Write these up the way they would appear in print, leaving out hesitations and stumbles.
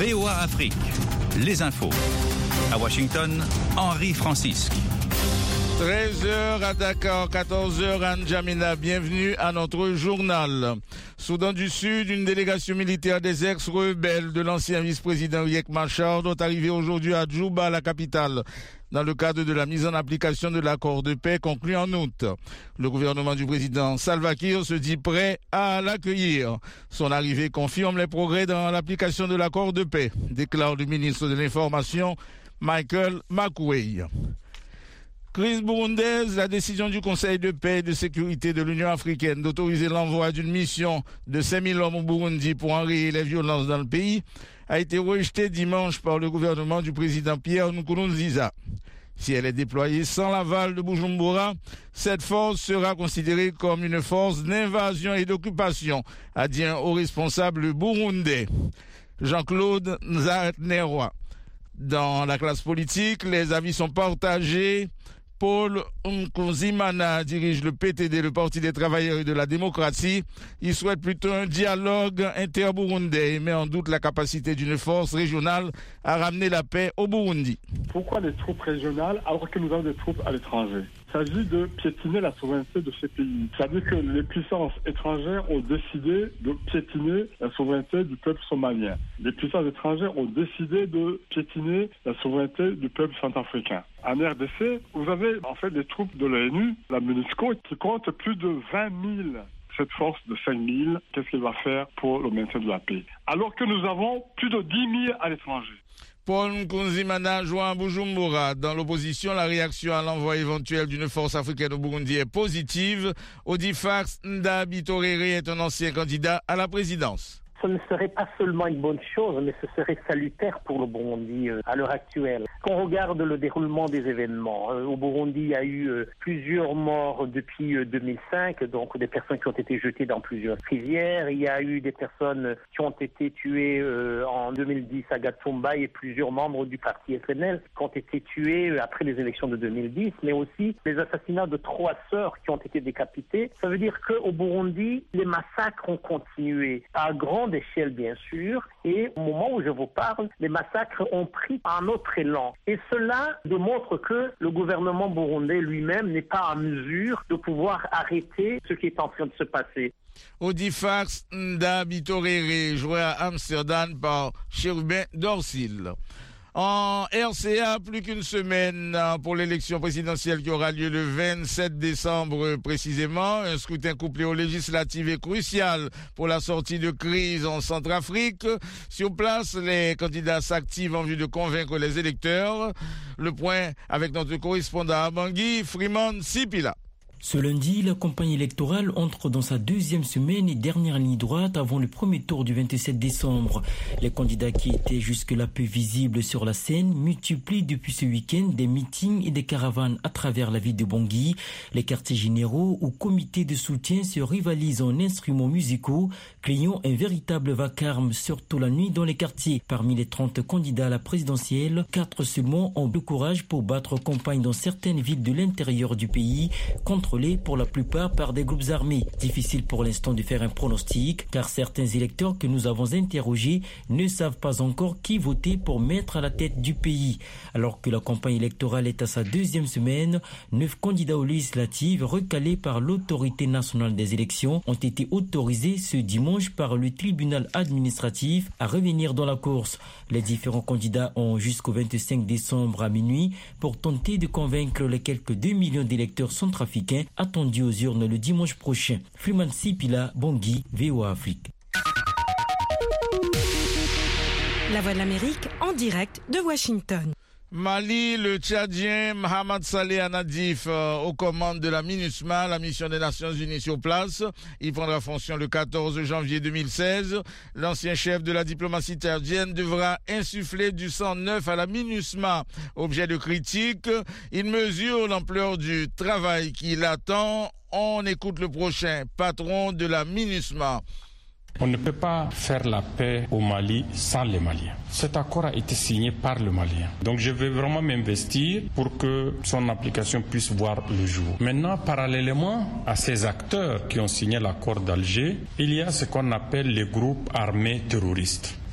VOA Afrique, les infos. À Washington, Henri Francisque. 13h à Dakar, 14h à N'Djamena. Bienvenue à notre journal. Soudan du Sud, une délégation militaire des ex-rebelles de l'ancien vice-président Riek Machar doit arriver aujourd'hui à Djouba, la capitale, dans le cadre de la mise en application de l'accord de paix conclu en août. Le gouvernement du président Salva Kiir se dit prêt à l'accueillir. Son arrivée confirme les progrès dans l'application de l'accord de paix, déclare le ministre de l'Information Michael Makuei. Crise burundaise, la décision du Conseil de paix et de sécurité de l'Union africaine d'autoriser l'envoi d'une mission de 5000 hommes au Burundi pour enrayer les violences dans le pays a été rejetée dimanche par le gouvernement du président Pierre Nkurunziza. Si elle est déployée sans l'aval de Bujumbura, cette force sera considérée comme une force d'invasion et d'occupation, a dit un haut responsable burundais, Jean-Claude Nzaneroy. Dans la classe politique, les avis sont partagés. Paul Nkunzimana dirige le PTD, le Parti des travailleurs et de la démocratie. Il souhaite plutôt un dialogue inter-burundais et met en doute la capacité d'une force régionale à ramener la paix au Burundi. Pourquoi des troupes régionales alors que nous avons des troupes à l'étranger ? Il s'agit de piétiner la souveraineté de ces pays. C'est-à-dire que les puissances étrangères ont décidé de piétiner la souveraineté du peuple somalien. Les puissances étrangères ont décidé de piétiner la souveraineté du peuple centrafricain. En RDC, vous avez en fait des troupes de l'ONU, la MONUSCO, qui compte plus de 20 000. Cette force de 5 000, qu'est-ce qu'elle va faire pour le maintien de la paix ? Alors que nous avons plus de 10 000 à l'étranger. Paul Nkunzimana joint à Bujumbura. Dans l'opposition, la réaction à l'envoi éventuel d'une force africaine au Burundi est positive. Odifax Ndabi Torere est un ancien candidat à la présidence. Ce ne serait pas seulement une bonne chose, mais ce serait salutaire pour le Burundi à l'heure actuelle. Quand on regarde le déroulement des événements, au Burundi, il y a eu plusieurs morts depuis 2005, donc des personnes qui ont été jetées dans plusieurs rivières. Il y a eu des personnes qui ont été tuées en 2010 à Gatumba et plusieurs membres du parti FNL qui ont été tués après les élections de 2010, mais aussi les assassinats de 3 sœurs qui ont été décapitées. Ça veut dire qu'au Burundi, les massacres ont continué à grande échelle, bien sûr, et au moment où je vous parle, les massacres ont pris un autre élan. Et cela démontre que le gouvernement burundais lui-même n'est pas en mesure de pouvoir arrêter ce qui est en train de se passer. Odifax Ndabi Torere, joué à Amsterdam par Cherubin Dorsil. En RCA, plus qu'une semaine pour l'élection présidentielle qui aura lieu le 27 décembre précisément. Un scrutin couplé aux législatives est crucial pour la sortie de crise en Centrafrique. Sur place, les candidats s'activent en vue de convaincre les électeurs. Le point avec notre correspondant à Bangui, Freeman Sipila. Ce lundi, la campagne électorale entre dans sa deuxième semaine et dernière ligne droite avant le premier tour du 27 décembre. Les candidats qui étaient jusque-là peu visibles sur la scène multiplient depuis ce week-end des meetings et des caravanes à travers la ville de Bangui. Les quartiers généraux ou comités de soutien se rivalisent en instruments musicaux, créant un véritable vacarme, surtout la nuit dans les quartiers. Parmi les 30 candidats à la présidentielle, 4 seulement ont le courage pour battre campagne dans certaines villes de l'intérieur du pays, contrôlées pour la plupart par des groupes armés. Difficile pour l'instant de faire un pronostic, car certains électeurs que nous avons interrogés ne savent pas encore qui voter pour mettre à la tête du pays. Alors que la campagne électorale est à sa deuxième semaine, 9 candidats aux législatives recalés par l'autorité nationale des élections ont été autorisés ce dimanche par le tribunal administratif à revenir dans la course. Les différents candidats ont jusqu'au 25 décembre à minuit pour tenter de convaincre les quelques 2 millions d'électeurs centrafricains attendus aux urnes le dimanche prochain. Freeman Sipila, Bangui, VOA Afrique. La Voix de l'Amérique en direct de Washington. Mali, le Tchadien Mohamed Saleh Anadif aux commandes de la MINUSMA, la mission des Nations Unies sur place. Il prendra fonction le 14 janvier 2016. L'ancien chef de la diplomatie tchadienne devra insuffler du sang neuf à la MINUSMA. Objet de critique, il mesure l'ampleur du travail qui l'attend. On écoute le prochain patron de la MINUSMA. On ne peut pas faire la paix au Mali sans les Maliens. Cet accord a été signé par le Malien. Donc je vais vraiment m'investir pour que son application puisse voir le jour. Maintenant, parallèlement à ces acteurs qui ont signé l'accord d'Alger, il y a ce qu'on appelle les groupes armés terroristes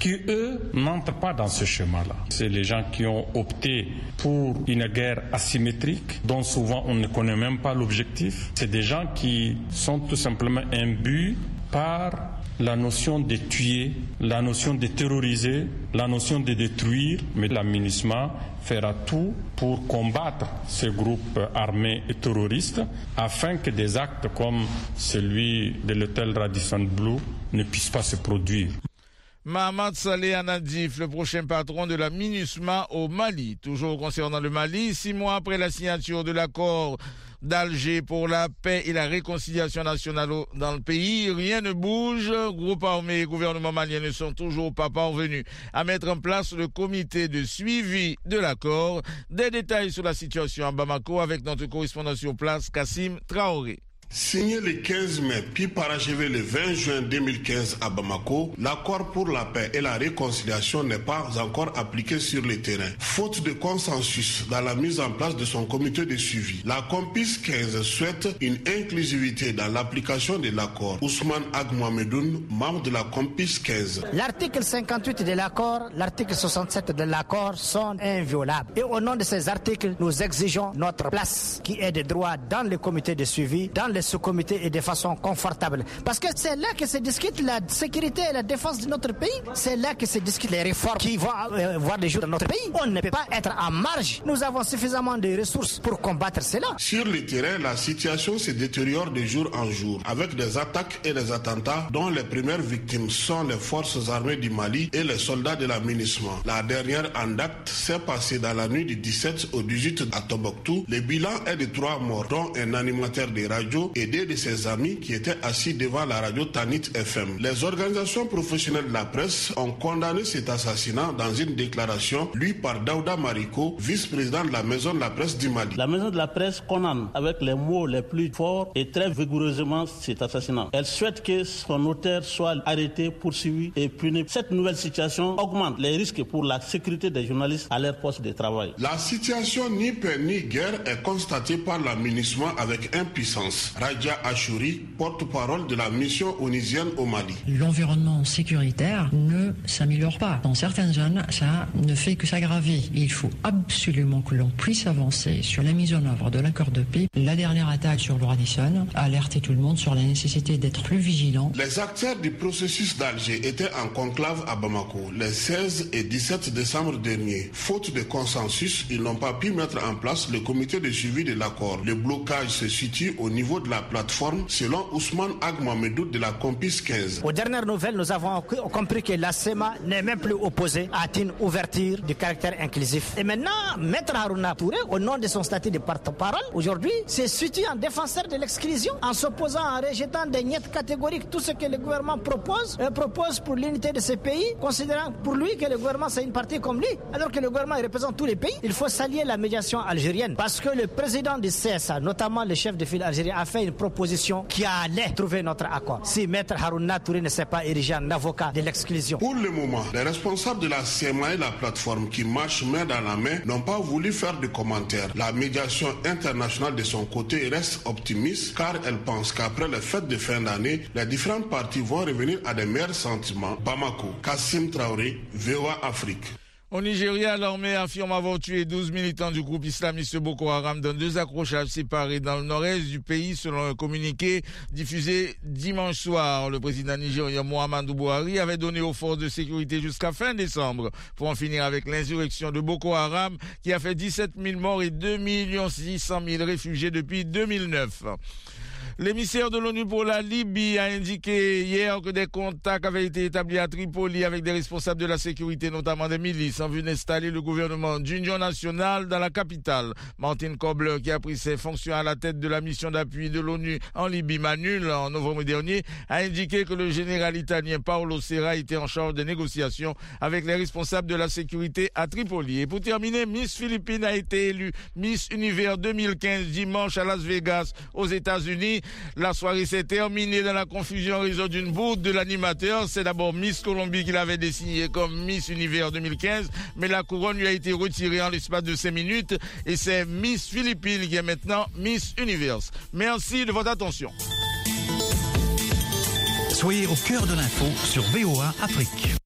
qui, eux, n'entrent pas dans ce schéma-là. C'est les gens qui ont opté pour une guerre asymétrique, dont souvent on ne connaît même pas l'objectif. C'est des gens qui sont tout simplement imbus par la notion de tuer, la notion de terroriser, la notion de détruire, mais la MINUSMA fera tout pour combattre ces groupes armés et terroristes afin que des actes comme celui de l'hôtel Radisson Blu ne puissent pas se produire. Mahamat Saleh Anadif, le prochain patron de la MINUSMA au Mali. Toujours concernant le Mali, 6 mois après la signature de l'accord d'Alger pour la paix et la réconciliation nationale dans le pays, rien ne bouge. Groupe armé et gouvernement malien ne sont toujours pas parvenus à mettre en place le comité de suivi de l'accord. Des détails sur la situation à Bamako avec notre correspondant sur place, Kassim Traoré. Signé le 15 mai, puis parachevé le 20 juin 2015 à Bamako, l'accord pour la paix et la réconciliation n'est pas encore appliqué sur le terrain. Faute de consensus dans la mise en place de son comité de suivi, la COMPIS 15 souhaite une inclusivité dans l'application de l'accord. Ousmane Agmohamedoun, membre de la COMPIS 15. L'article 58 de l'accord, l'article 67 de l'accord sont inviolables. Et au nom de ces articles, nous exigeons notre place qui est de droit dans le comité de suivi, dans le sous-comité et de façon confortable. Parce que c'est là que se discute la sécurité et la défense de notre pays. C'est là que se discutent les réformes qui vont voir le jour dans notre pays. On ne peut pas être en marge. Nous avons suffisamment de ressources pour combattre cela. Sur le terrain, la situation se détériore de jour en jour, avec des attaques et des attentats dont les premières victimes sont les forces armées du Mali et les soldats de la MINUSMA. La dernière en date s'est passée dans la nuit du 17 au 18 à Tombouctou. Le bilan est de 3 morts, dont un animateur de radio et 2 de ses amis qui étaient assis devant la radio Tanit FM. Les organisations professionnelles de la presse ont condamné cet assassinat dans une déclaration lue par Daouda Mariko, vice-président de la Maison de la Presse du Mali. La Maison de la Presse condamne avec les mots les plus forts et très vigoureusement cet assassinat. Elle souhaite que son auteur soit arrêté, poursuivi et puni. Cette nouvelle situation augmente les risques pour la sécurité des journalistes à leur poste de travail. La situation ni paix ni guerre est constatée par la MINUSMA avec impuissance. Raja Achouri, porte-parole de la mission onusienne au Mali. L'environnement sécuritaire ne s'améliore pas. Dans certaines zones, ça ne fait que s'aggraver. Il faut absolument que l'on puisse avancer sur la mise en œuvre de l'accord de paix. La dernière attaque sur le Radisson a alerté tout le monde sur la nécessité d'être plus vigilant. Les acteurs du processus d'Alger étaient en conclave à Bamako les 16 et 17 décembre dernier. Faute de consensus, ils n'ont pas pu mettre en place le comité de suivi de l'accord. Le blocage se situe au niveau de la plateforme, selon Ousmane Agmohamedoun de la COMPIS 15. Aux dernières nouvelles, nous avons compris que la SEMA n'est même plus opposée à une ouverture du caractère inclusif. Et maintenant, Maître Harouna Touré, au nom de son statut de porte-parole, aujourd'hui, se situe en défenseur de l'exclusion, en s'opposant, en rejetant des niettes catégoriques tout ce que le gouvernement propose pour l'unité de ce pays, considérant pour lui que le gouvernement c'est une partie comme lui, alors que le gouvernement représente tous les pays. Il faut saluer la médiation algérienne, parce que le président du CSA, notamment le chef de file algérien, a fait une proposition qui allait trouver notre accord. Si Maître Harouna Touré ne s'est pas érigé en avocat de l'exclusion. Pour le moment, les responsables de la CMA et la plateforme qui marchent main dans la main n'ont pas voulu faire de commentaires. La médiation internationale de son côté reste optimiste car elle pense qu'après les fêtes de fin d'année, les différentes parties vont revenir à des meilleurs sentiments. Bamako, Kassim Traoré, VOA Afrique. Au Nigeria, l'armée affirme avoir tué 12 militants du groupe islamiste Boko Haram dans 2 accrochages séparés dans le nord-est du pays, selon un communiqué diffusé dimanche soir. Le président nigérien Muhammadu Buhari avait donné aux forces de sécurité jusqu'à fin décembre pour en finir avec l'insurrection de Boko Haram qui a fait 17 000 morts et 2 600 000 réfugiés depuis 2009. L'émissaire de l'ONU pour la Libye a indiqué hier que des contacts avaient été établis à Tripoli avec des responsables de la sécurité, notamment des milices, en vue d'installer le gouvernement d'union nationale dans la capitale. Martin Kobler, qui a pris ses fonctions à la tête de la mission d'appui de l'ONU en Libye, Manul, en novembre dernier, a indiqué que le général italien Paolo Serra était en charge des négociations avec les responsables de la sécurité à Tripoli. Et pour terminer, Miss Philippines a été élue Miss Univers 2015 dimanche à Las Vegas, aux États-Unis. La soirée s'est terminée dans la confusion en raison d'une bourde de l'animateur. C'est d'abord Miss Colombie qui l'avait désignée comme Miss Univers 2015, mais la couronne lui a été retirée en l'espace de 5 minutes et c'est Miss Philippines qui est maintenant Miss Univers. Merci de votre attention. Soyez au cœur de l'info sur VOA Afrique.